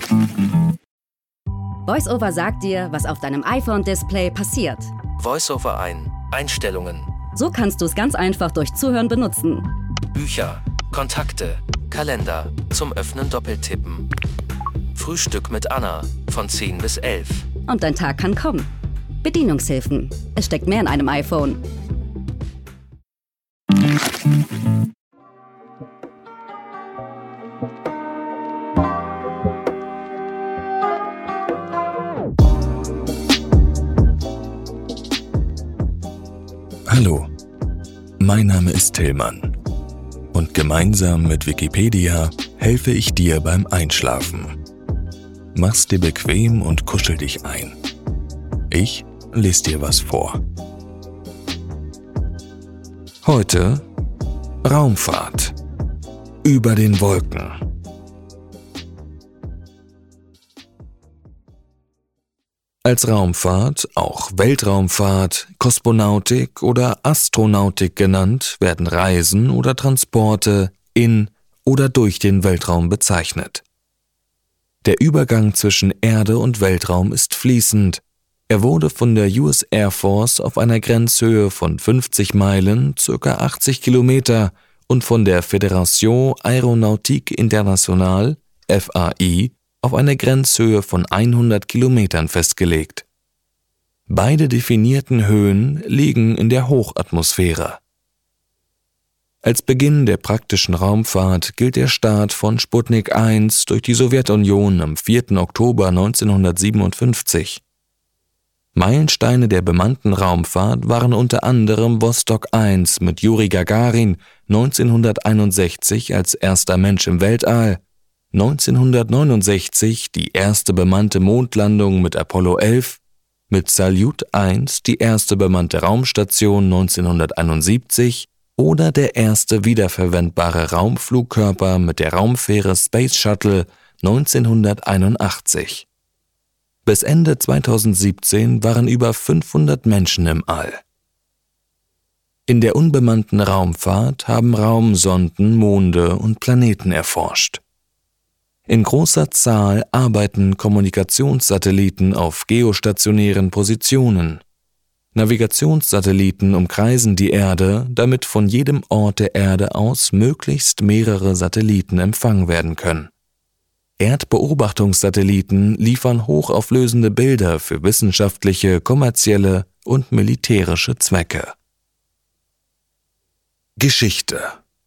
VoiceOver sagt dir, was auf deinem iPhone-Display passiert. VoiceOver ein. Einstellungen. So kannst du es ganz einfach durch Zuhören benutzen. Bücher, Kontakte, Kalender, zum Öffnen doppeltippen. Frühstück mit Anna, von 10 bis 11. Und dein Tag kann kommen. Bedienungshilfen. Es steckt mehr in einem iPhone. Hallo, mein Name ist Tillmann und gemeinsam mit Wikipedia helfe ich dir beim Einschlafen. Mach's dir bequem und kuschel dich ein. Ich lese dir was vor. Heute Raumfahrt über den Wolken. Als Raumfahrt, auch Weltraumfahrt, Kosmonautik oder Astronautik genannt, werden Reisen oder Transporte in oder durch den Weltraum bezeichnet. Der Übergang zwischen Erde und Weltraum ist fließend. Er wurde von der US Air Force auf einer Grenzhöhe von 50 Meilen, ca. 80 Kilometer, und von der Fédération Aéronautique Internationale, FAI, auf eine Grenzhöhe von 100 Kilometern festgelegt. Beide definierten Höhen liegen in der Hochatmosphäre. Als Beginn der praktischen Raumfahrt gilt der Start von Sputnik 1 durch die Sowjetunion am 4. Oktober 1957. Meilensteine der bemannten Raumfahrt waren unter anderem Vostok 1 mit Juri Gagarin 1961 als erster Mensch im Weltall, 1969 die erste bemannte Mondlandung mit Apollo 11, mit Salyut 1 die erste bemannte Raumstation 1971 oder der erste wiederverwendbare Raumflugkörper mit der Raumfähre Space Shuttle 1981. Bis Ende 2017 waren über 500 Menschen im All. In der unbemannten Raumfahrt haben Raumsonden Monde und Planeten erforscht. In großer Zahl arbeiten Kommunikationssatelliten auf geostationären Positionen. Navigationssatelliten umkreisen die Erde, damit von jedem Ort der Erde aus möglichst mehrere Satelliten empfangen werden können. Erdbeobachtungssatelliten liefern hochauflösende Bilder für wissenschaftliche, kommerzielle und militärische Zwecke. Geschichte.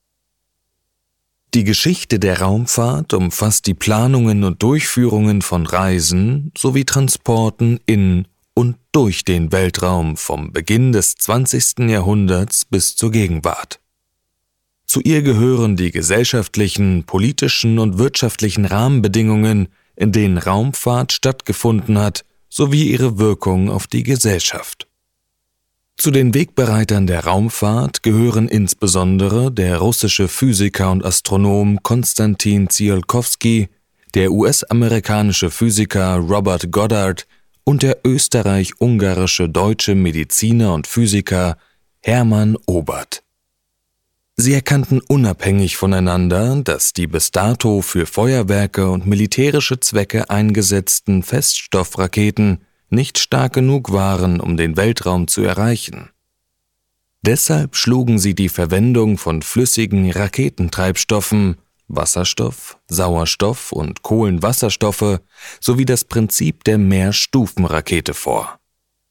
Die Geschichte der Raumfahrt umfasst die Planungen und Durchführungen von Reisen sowie Transporten in und durch den Weltraum vom Beginn des 20. Jahrhunderts bis zur Gegenwart. Zu ihr gehören die gesellschaftlichen, politischen und wirtschaftlichen Rahmenbedingungen, in denen Raumfahrt stattgefunden hat, sowie ihre Wirkung auf die Gesellschaft. Zu den Wegbereitern der Raumfahrt gehören insbesondere der russische Physiker und Astronom Konstantin Tsiolkovsky, der US-amerikanische Physiker Robert Goddard und der österreich-ungarische deutsche Mediziner und Physiker Hermann Oberth. Sie erkannten unabhängig voneinander, dass die bis dato für Feuerwerke und militärische Zwecke eingesetzten Feststoffraketen nicht stark genug waren, um den Weltraum zu erreichen. Deshalb schlugen sie die Verwendung von flüssigen Raketentreibstoffen, Wasserstoff, Sauerstoff und Kohlenwasserstoffe sowie das Prinzip der Mehrstufenrakete vor.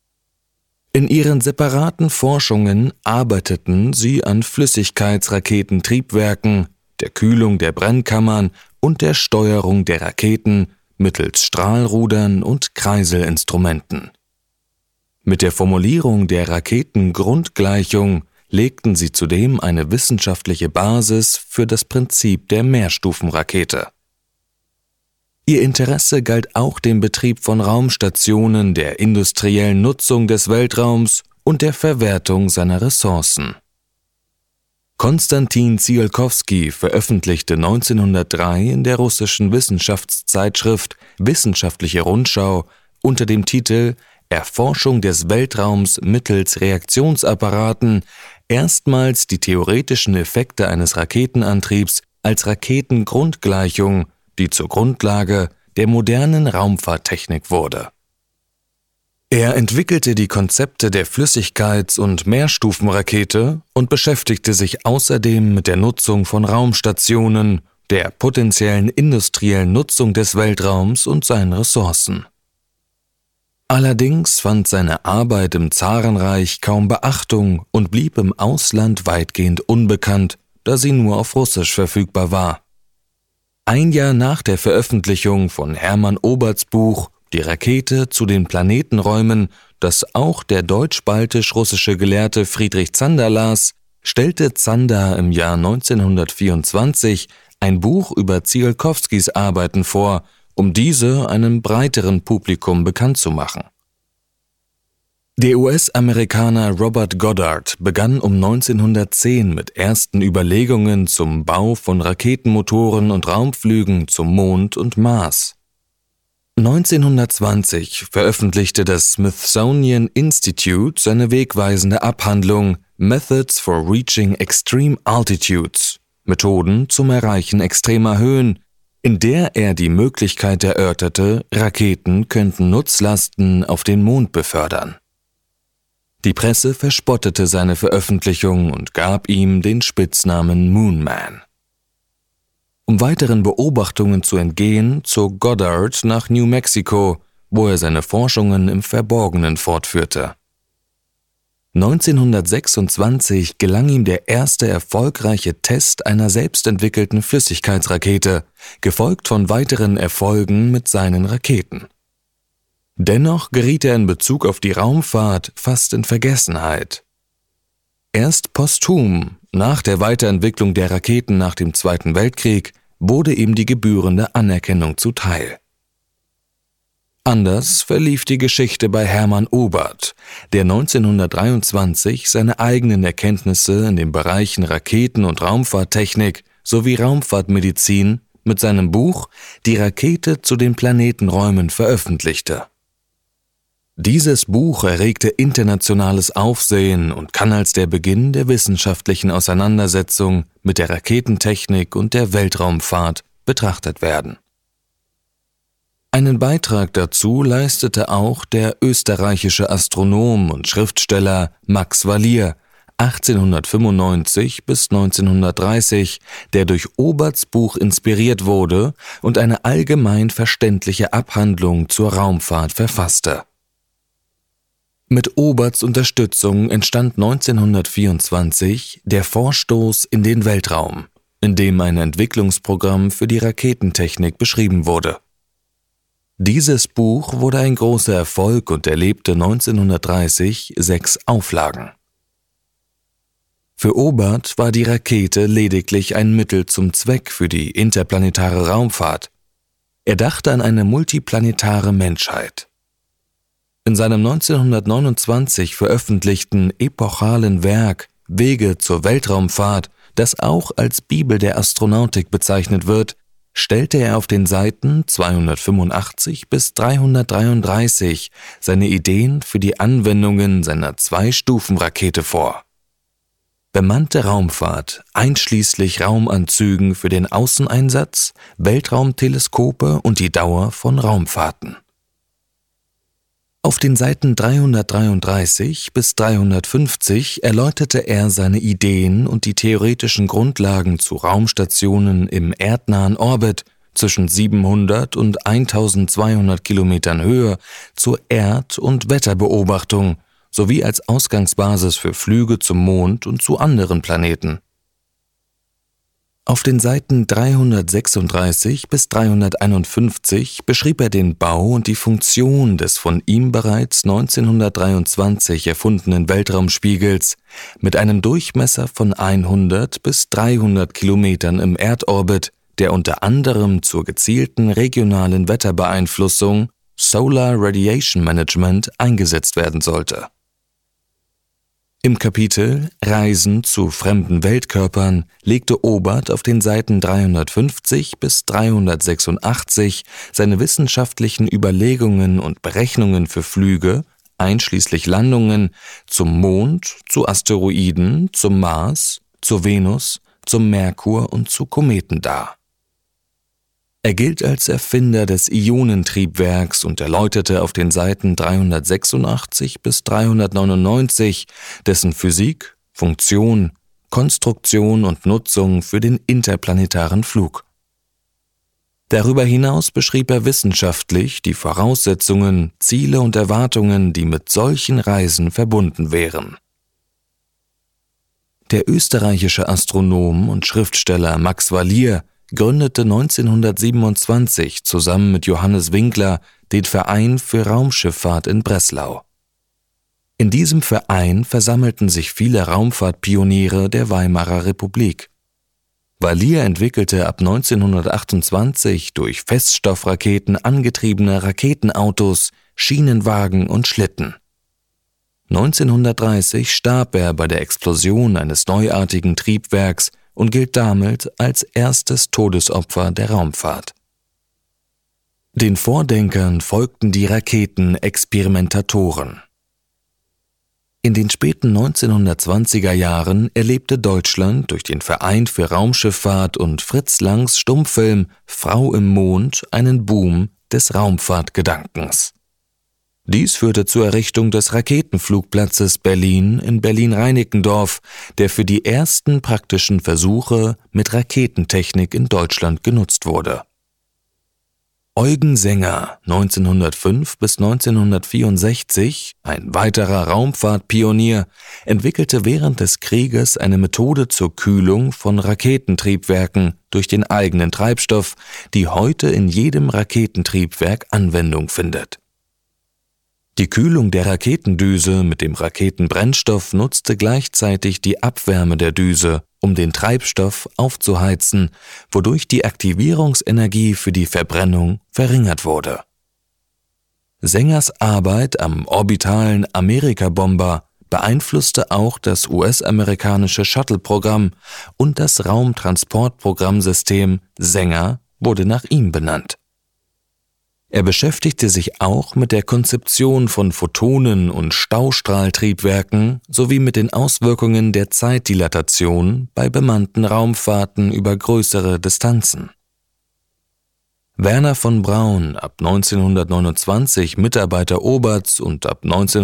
In ihren separaten Forschungen arbeiteten sie an Flüssigkeitsraketentriebwerken, der Kühlung der Brennkammern und der Steuerung der Raketen mittels Strahlrudern und Kreiselinstrumenten. Mit der Formulierung der Raketengrundgleichung legten sie zudem eine wissenschaftliche Basis für das Prinzip der Mehrstufenrakete. Ihr Interesse galt auch dem Betrieb von Raumstationen, der industriellen Nutzung des Weltraums und der Verwertung seiner Ressourcen. Konstantin Tsiolkovsky veröffentlichte 1903 in der russischen Wissenschaftszeitschrift Wissenschaftliche Rundschau unter dem Titel Erforschung des Weltraums mittels Reaktionsapparaten erstmals die theoretischen Effekte eines Raketenantriebs als Raketengrundgleichung, die zur Grundlage der modernen Raumfahrttechnik wurde. Er entwickelte die Konzepte der Flüssigkeits- und Mehrstufenrakete und beschäftigte sich außerdem mit der Nutzung von Raumstationen, der potenziellen industriellen Nutzung des Weltraums und seinen Ressourcen. Allerdings fand seine Arbeit im Zarenreich kaum Beachtung und blieb im Ausland weitgehend unbekannt, da sie nur auf Russisch verfügbar war. Ein Jahr nach der Veröffentlichung von Hermann Oberts Buch »Die Rakete zu den Planetenräumen«, das auch der deutsch-baltisch-russische Gelehrte Friedrich Zander las, stellte Zander im Jahr 1924 ein Buch über Tsiolkovskis Arbeiten vor, um diese einem breiteren Publikum bekannt zu machen. Der US-Amerikaner Robert Goddard begann um 1910 mit ersten Überlegungen zum Bau von Raketenmotoren und Raumflügen zum Mond und Mars. 1920 veröffentlichte das Smithsonian Institute seine wegweisende Abhandlung Methods for Reaching Extreme Altitudes – Methoden zum Erreichen extremer Höhen, in der er die Möglichkeit erörterte, Raketen könnten Nutzlasten auf den Mond befördern. Die Presse verspottete seine Veröffentlichung und gab ihm den Spitznamen Moon Man. Um weiteren Beobachtungen zu entgehen, zog Goddard nach New Mexico, wo er seine Forschungen im Verborgenen fortführte. 1926 gelang ihm der erste erfolgreiche Test einer selbstentwickelten Flüssigkeitsrakete, gefolgt von weiteren Erfolgen mit seinen Raketen. Dennoch geriet er in Bezug auf die Raumfahrt fast in Vergessenheit. Erst posthum, nach der Weiterentwicklung der Raketen nach dem Zweiten Weltkrieg, wurde ihm die gebührende Anerkennung zuteil. Anders verlief die Geschichte bei Hermann Obert, der 1923 seine eigenen Erkenntnisse in den Bereichen Raketen- und Raumfahrttechnik sowie Raumfahrtmedizin mit seinem Buch »Die Rakete zu den Planetenräumen« veröffentlichte. Dieses Buch erregte internationales Aufsehen und kann als der Beginn der wissenschaftlichen Auseinandersetzung mit der Raketentechnik und der Weltraumfahrt betrachtet werden. Einen Beitrag dazu leistete auch der österreichische Astronom und Schriftsteller Max Valier 1895 bis 1930, der durch Oberts Buch inspiriert wurde und eine allgemein verständliche Abhandlung zur Raumfahrt verfasste. Mit Oberts Unterstützung entstand 1924 der Vorstoß in den Weltraum, in dem ein Entwicklungsprogramm für die Raketentechnik beschrieben wurde. Dieses Buch wurde ein großer Erfolg und erlebte 1930 6 Auflagen. Für Obert war die Rakete lediglich ein Mittel zum Zweck für die interplanetare Raumfahrt. Er dachte an eine multiplanetare Menschheit. In seinem 1929 veröffentlichten epochalen Werk »Wege zur Weltraumfahrt«, das auch als Bibel der Astronautik bezeichnet wird, stellte er auf den Seiten 285 bis 333 seine Ideen für die Anwendungen seiner Zwei-Stufen-Rakete vor. Bemannte Raumfahrt, einschließlich Raumanzügen für den Außeneinsatz, Weltraumteleskope und die Dauer von Raumfahrten. Auf den Seiten 333 bis 350 erläuterte er seine Ideen und die theoretischen Grundlagen zu Raumstationen im erdnahen Orbit zwischen 700 und 1200 Kilometern Höhe zur Erd- und Wetterbeobachtung sowie als Ausgangsbasis für Flüge zum Mond und zu anderen Planeten. Auf den Seiten 336 bis 351 beschrieb er den Bau und die Funktion des von ihm bereits 1923 erfundenen Weltraumspiegels mit einem Durchmesser von 100 bis 300 Kilometern im Erdorbit, der unter anderem zur gezielten regionalen Wetterbeeinflussung Solar Radiation Management eingesetzt werden sollte. Im Kapitel »Reisen zu fremden Weltkörpern« legte Obert auf den Seiten 350 bis 386 seine wissenschaftlichen Überlegungen und Berechnungen für Flüge, einschließlich Landungen, zum Mond, zu Asteroiden, zum Mars, zur Venus, zum Merkur und zu Kometen dar. Er gilt als Erfinder des Ionentriebwerks und erläuterte auf den Seiten 386 bis 399 dessen Physik, Funktion, Konstruktion und Nutzung für den interplanetaren Flug. Darüber hinaus beschrieb er wissenschaftlich die Voraussetzungen, Ziele und Erwartungen, die mit solchen Reisen verbunden wären. Der österreichische Astronom und Schriftsteller Max Valier gründete 1927 zusammen mit Johannes Winkler den Verein für Raumschifffahrt in Breslau. In diesem Verein versammelten sich viele Raumfahrtpioniere der Weimarer Republik. Valier entwickelte ab 1928 durch Feststoffraketen angetriebene Raketenautos, Schienenwagen und Schlitten. 1930 starb er bei der Explosion eines neuartigen Triebwerks und gilt damit als erstes Todesopfer der Raumfahrt. Den Vordenkern folgten die Raketenexperimentatoren. In den späten 1920er Jahren erlebte Deutschland durch den Verein für Raumschifffahrt und Fritz Langs Stummfilm »Frau im Mond« einen Boom des Raumfahrtgedankens. Dies führte zur Errichtung des Raketenflugplatzes Berlin in Berlin-Reinickendorf, der für die ersten praktischen Versuche mit Raketentechnik in Deutschland genutzt wurde. Eugen Sänger, 1905 bis 1964, ein weiterer Raumfahrtpionier, entwickelte während des Krieges eine Methode zur Kühlung von Raketentriebwerken durch den eigenen Treibstoff, die heute in jedem Raketentriebwerk Anwendung findet. Die Kühlung der Raketendüse mit dem Raketenbrennstoff nutzte gleichzeitig die Abwärme der Düse, um den Treibstoff aufzuheizen, wodurch die Aktivierungsenergie für die Verbrennung verringert wurde. Sängers Arbeit am orbitalen Amerika-Bomber beeinflusste auch das US-amerikanische Shuttle-Programm und das Raumtransportprogrammsystem Sänger wurde nach ihm benannt. Er beschäftigte sich auch mit der Konzeption von Photonen- und Staustrahltriebwerken sowie mit den Auswirkungen der Zeitdilatation bei bemannten Raumfahrten über größere Distanzen. Wernher von Braun, ab 1929 Mitarbeiter Oberts und ab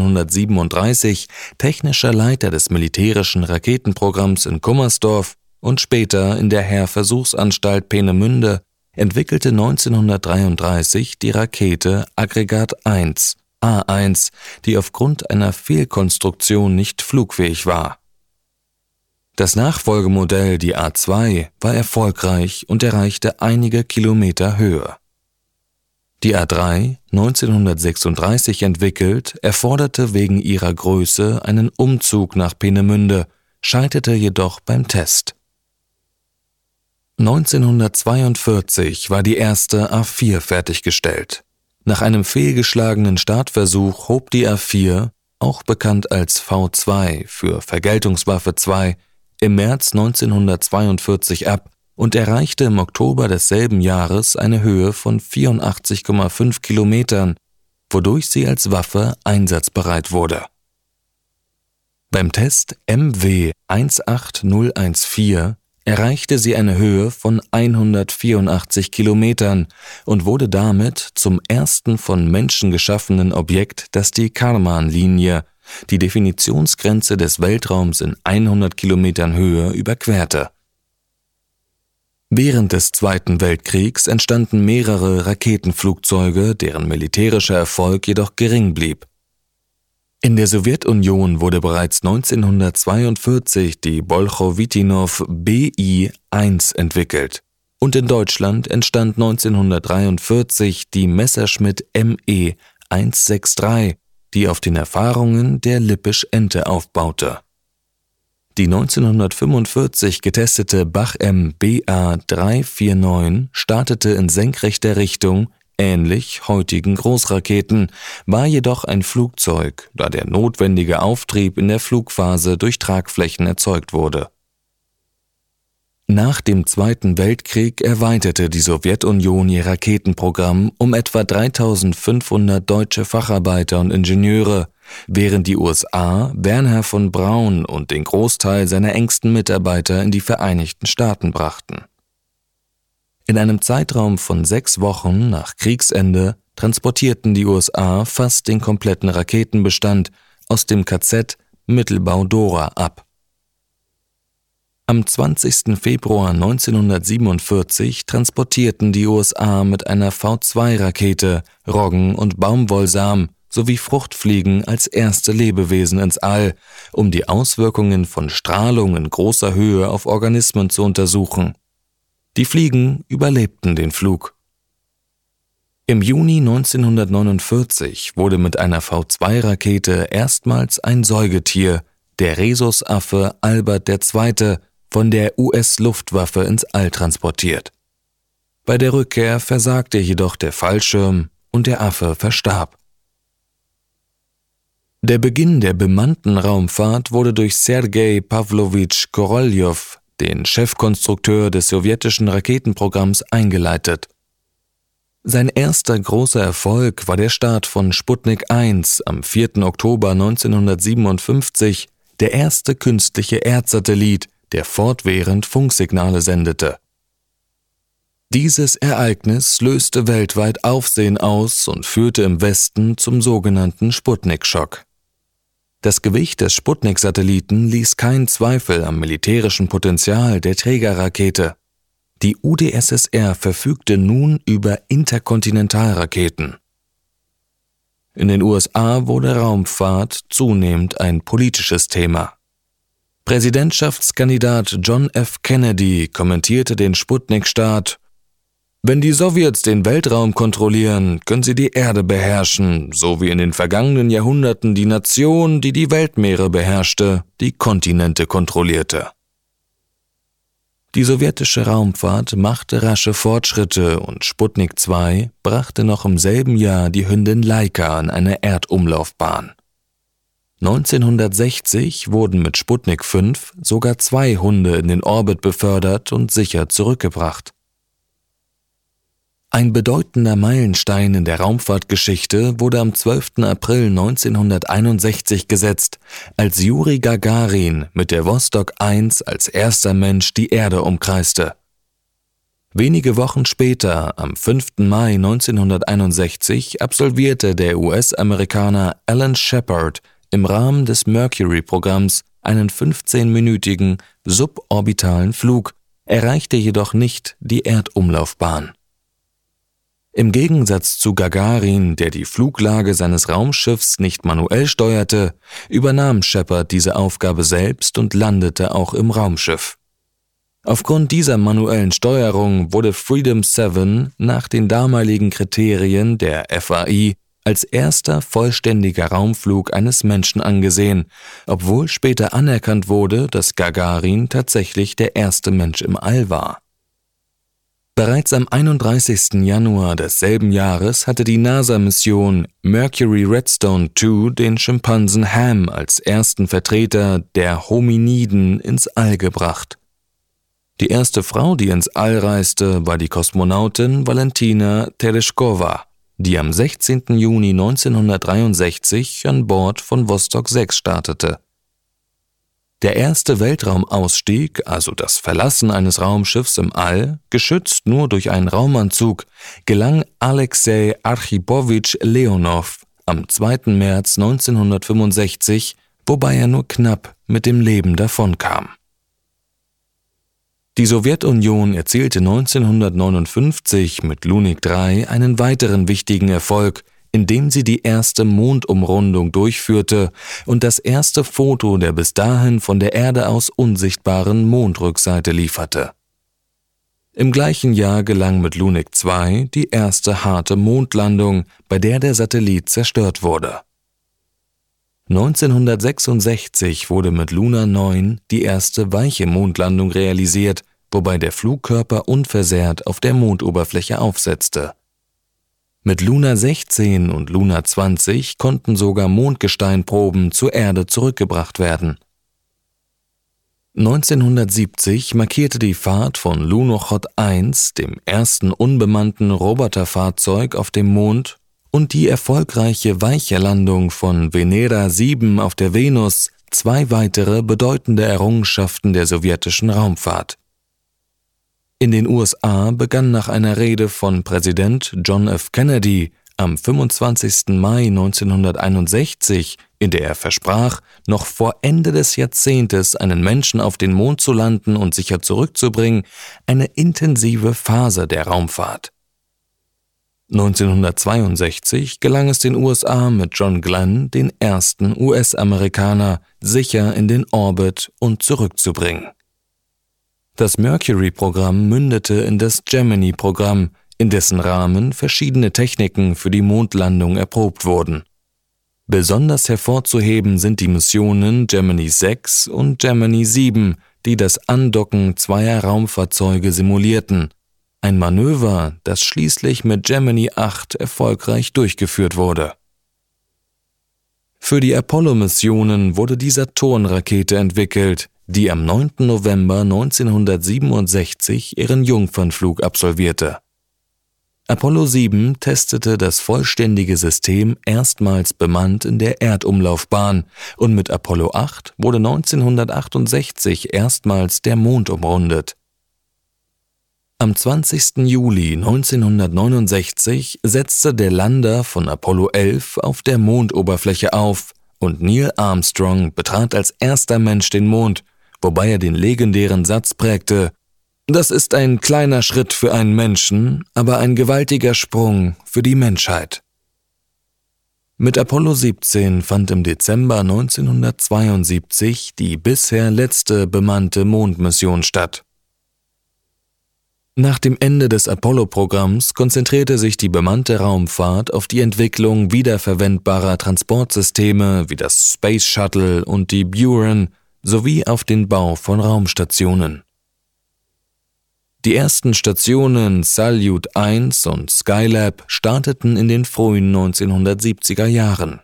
1937 technischer Leiter des militärischen Raketenprogramms in Kummersdorf und später in der Heer-Versuchsanstalt Peenemünde, entwickelte 1933 die Rakete Aggregat 1, A1, die aufgrund einer Fehlkonstruktion nicht flugfähig war. Das Nachfolgemodell, die A2, war erfolgreich und erreichte einige Kilometer Höhe. Die A3, 1936 entwickelt, erforderte wegen ihrer Größe einen Umzug nach Peenemünde, scheiterte jedoch beim Test. 1942 war die erste A4 fertiggestellt. Nach einem fehlgeschlagenen Startversuch hob die A4, auch bekannt als V2 für Vergeltungswaffe 2, im März 1942 ab und erreichte im Oktober desselben Jahres eine Höhe von 84,5 Kilometern, wodurch sie als Waffe einsatzbereit wurde. Beim Test MW 18014 erreichte sie eine Höhe von 184 Kilometern und wurde damit zum ersten von Menschen geschaffenen Objekt, das die Kármán-Linie, die Definitionsgrenze des Weltraums in 100 Kilometern Höhe, überquerte. Während des Zweiten Weltkriegs entstanden mehrere Raketenflugzeuge, deren militärischer Erfolg jedoch gering blieb. In der Sowjetunion wurde bereits 1942 die Bolchowytinow BI-1 entwickelt und in Deutschland entstand 1943 die Messerschmitt ME 163, die auf den Erfahrungen der Lippisch-Ente aufbaute. Die 1945 getestete Bach-M BA 349 startete in senkrechter Richtung, ähnlich heutigen Großraketen, war jedoch ein Flugzeug, da der notwendige Auftrieb in der Flugphase durch Tragflächen erzeugt wurde. Nach dem Zweiten Weltkrieg erweiterte die Sowjetunion ihr Raketenprogramm um etwa 3500 deutsche Facharbeiter und Ingenieure, während die USA Wernher von Braun und den Großteil seiner engsten Mitarbeiter in die Vereinigten Staaten brachten. In einem Zeitraum von 6 Wochen nach Kriegsende transportierten die USA fast den kompletten Raketenbestand aus dem KZ Mittelbau Dora ab. Am 20. Februar 1947 transportierten die USA mit einer V2-Rakete Roggen- und Baumwollsamen sowie Fruchtfliegen als erste Lebewesen ins All, um die Auswirkungen von Strahlung in großer Höhe auf Organismen zu untersuchen. Die Fliegen überlebten den Flug. Im Juni 1949 wurde mit einer V2-Rakete erstmals ein Säugetier, der Rhesusaffe Albert II., von der US-Luftwaffe ins All transportiert. Bei der Rückkehr versagte jedoch der Fallschirm und der Affe verstarb. Der Beginn der bemannten Raumfahrt wurde durch Sergei Pawlowitsch Koroljow, den Chefkonstrukteur des sowjetischen Raketenprogramms, eingeleitet. Sein erster großer Erfolg war der Start von Sputnik 1 am 4. Oktober 1957, der erste künstliche Erdsatellit, der fortwährend Funksignale sendete. Dieses Ereignis löste weltweit Aufsehen aus und führte im Westen zum sogenannten Sputnik-Schock. Das Gewicht des Sputnik-Satelliten ließ keinen Zweifel am militärischen Potenzial der Trägerrakete. Die UdSSR verfügte nun über Interkontinentalraketen. In den USA wurde Raumfahrt zunehmend ein politisches Thema. Präsidentschaftskandidat John F. Kennedy kommentierte den Sputnik-Start: Wenn die Sowjets den Weltraum kontrollieren, können sie die Erde beherrschen, so wie in den vergangenen Jahrhunderten die Nation, die die Weltmeere beherrschte, die Kontinente kontrollierte. Die sowjetische Raumfahrt machte rasche Fortschritte und Sputnik 2 brachte noch im selben Jahr die Hündin Laika an eine Erdumlaufbahn. 1960 wurden mit Sputnik 5 sogar 2 Hunde in den Orbit befördert und sicher zurückgebracht. Ein bedeutender Meilenstein in der Raumfahrtgeschichte wurde am 12. April 1961 gesetzt, als Juri Gagarin mit der Vostok 1 als erster Mensch die Erde umkreiste. Wenige Wochen später, am 5. Mai 1961, absolvierte der US-Amerikaner Alan Shepard im Rahmen des Mercury-Programms einen 15-minütigen suborbitalen Flug, erreichte jedoch nicht die Erdumlaufbahn. Im Gegensatz zu Gagarin, der die Fluglage seines Raumschiffs nicht manuell steuerte, übernahm Shepard diese Aufgabe selbst und landete auch im Raumschiff. Aufgrund dieser manuellen Steuerung wurde Freedom 7 nach den damaligen Kriterien der FAI als erster vollständiger Raumflug eines Menschen angesehen, obwohl später anerkannt wurde, dass Gagarin tatsächlich der erste Mensch im All war. Bereits am 31. Januar desselben Jahres hatte die NASA-Mission Mercury Redstone 2 den Schimpansen Ham als ersten Vertreter der Hominiden ins All gebracht. Die erste Frau, die ins All reiste, war die Kosmonautin Valentina Tereshkova, die am 16. Juni 1963 an Bord von Vostok 6 startete. Der erste Weltraumausstieg, also das Verlassen eines Raumschiffs im All, geschützt nur durch einen Raumanzug, gelang Alexei Archipowitsch Leonow am 2. März 1965, wobei er nur knapp mit dem Leben davonkam. Die Sowjetunion erzielte 1959 mit Lunik 3 einen weiteren wichtigen Erfolg, indem sie die erste Mondumrundung durchführte und das erste Foto der bis dahin von der Erde aus unsichtbaren Mondrückseite lieferte. Im gleichen Jahr gelang mit Lunik 2 die erste harte Mondlandung, bei der der Satellit zerstört wurde. 1966 wurde mit Luna 9 die erste weiche Mondlandung realisiert, wobei der Flugkörper unversehrt auf der Mondoberfläche aufsetzte. Mit Luna 16 und Luna 20 konnten sogar Mondgesteinproben zur Erde zurückgebracht werden. 1970 markierte die Fahrt von Lunochod 1, dem ersten unbemannten Roboterfahrzeug auf dem Mond, und die erfolgreiche weiche Landung von Venera 7 auf der Venus 2 weitere bedeutende Errungenschaften der sowjetischen Raumfahrt. In den USA begann nach einer Rede von Präsident John F. Kennedy am 25. Mai 1961, in der er versprach, noch vor Ende des Jahrzehntes einen Menschen auf den Mond zu landen und sicher zurückzubringen, eine intensive Phase der Raumfahrt. 1962 gelang es den USA mit John Glenn, den ersten US-Amerikaner, sicher in den Orbit und zurückzubringen. Das Mercury-Programm mündete in das Gemini-Programm, in dessen Rahmen verschiedene Techniken für die Mondlandung erprobt wurden. Besonders hervorzuheben sind die Missionen Gemini 6 und Gemini 7, die das Andocken zweier Raumfahrzeuge simulierten. Ein Manöver, das schließlich mit Gemini 8 erfolgreich durchgeführt wurde. Für die Apollo-Missionen wurde die Saturn-Rakete entwickelt, die am 9. November 1967 ihren Jungfernflug absolvierte. Apollo 7 testete das vollständige System erstmals bemannt in der Erdumlaufbahn und mit Apollo 8 wurde 1968 erstmals der Mond umrundet. Am 20. Juli 1969 setzte der Lander von Apollo 11 auf der Mondoberfläche auf und Neil Armstrong betrat als erster Mensch den Mond, wobei er den legendären Satz prägte: „Das ist ein kleiner Schritt für einen Menschen, aber ein gewaltiger Sprung für die Menschheit." Mit Apollo 17 fand im Dezember 1972 die bisher letzte bemannte Mondmission statt. Nach dem Ende des Apollo-Programms konzentrierte sich die bemannte Raumfahrt auf die Entwicklung wiederverwendbarer Transportsysteme wie das Space Shuttle und die Buran sowie auf den Bau von Raumstationen. Die ersten Stationen Salyut 1 und Skylab starteten in den frühen 1970er Jahren.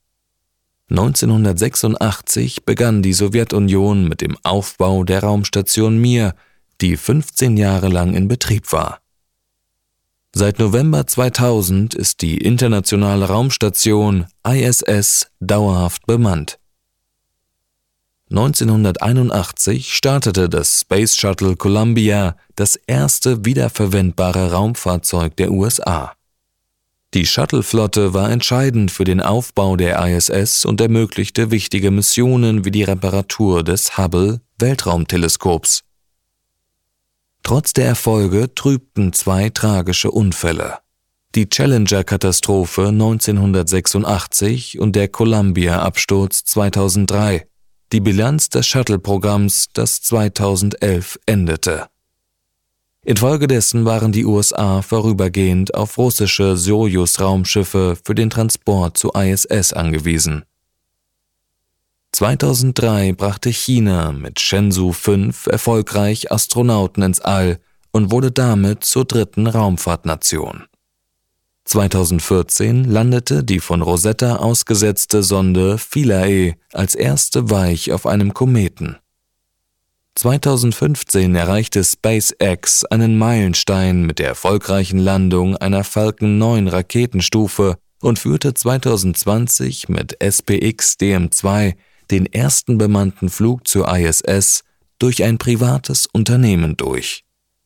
1986 begann die Sowjetunion mit dem Aufbau der Raumstation Mir, die 15 Jahre lang in Betrieb war. Seit November 2000 ist die internationale Raumstation ISS dauerhaft bemannt. 1981 startete das Space Shuttle Columbia, das erste wiederverwendbare Raumfahrzeug der USA. Die Shuttle-Flotte war entscheidend für den Aufbau der ISS und ermöglichte wichtige Missionen wie die Reparatur des Hubble-Weltraumteleskops. Trotz der Erfolge trübten zwei tragische Unfälle: die Challenger-Katastrophe 1986 und der Columbia-Absturz 2003, die Bilanz des Shuttle-Programms, das 2011 endete. Infolgedessen waren die USA vorübergehend auf russische Sojus-Raumschiffe für den Transport zur ISS angewiesen. 2003 brachte China mit Shenzhou 5 erfolgreich Astronauten ins All und wurde damit zur dritten Raumfahrtnation. 2014 landete die von Rosetta ausgesetzte Sonde Philae als erste weich auf einem Kometen. 2015 erreichte SpaceX einen Meilenstein mit der erfolgreichen Landung einer Falcon 9 Raketenstufe und führte 2020 mit SPX-DM2 den ersten bemannten Flug zur ISS durch ein privates Unternehmen durch.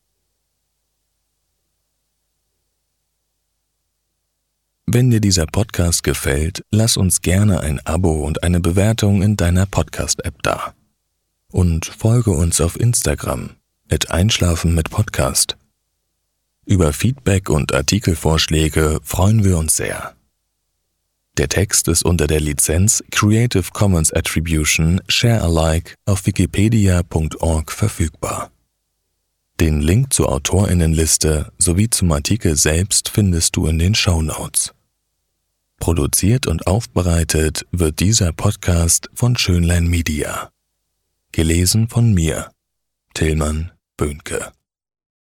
Wenn dir dieser Podcast gefällt, lass uns gerne ein Abo und eine Bewertung in deiner Podcast-App da. Und folge uns auf Instagram @einschlafen-mit-Podcast. Über Feedback und Artikelvorschläge freuen wir uns sehr. Der Text ist unter der Lizenz Creative Commons Attribution Share Alike auf wikipedia.org verfügbar. Den Link zur AutorInnenliste sowie zum Artikel selbst findest du in den Shownotes. Produziert und aufbereitet wird dieser Podcast von Schönlein Media. Gelesen von mir, Tillmann Böhnke.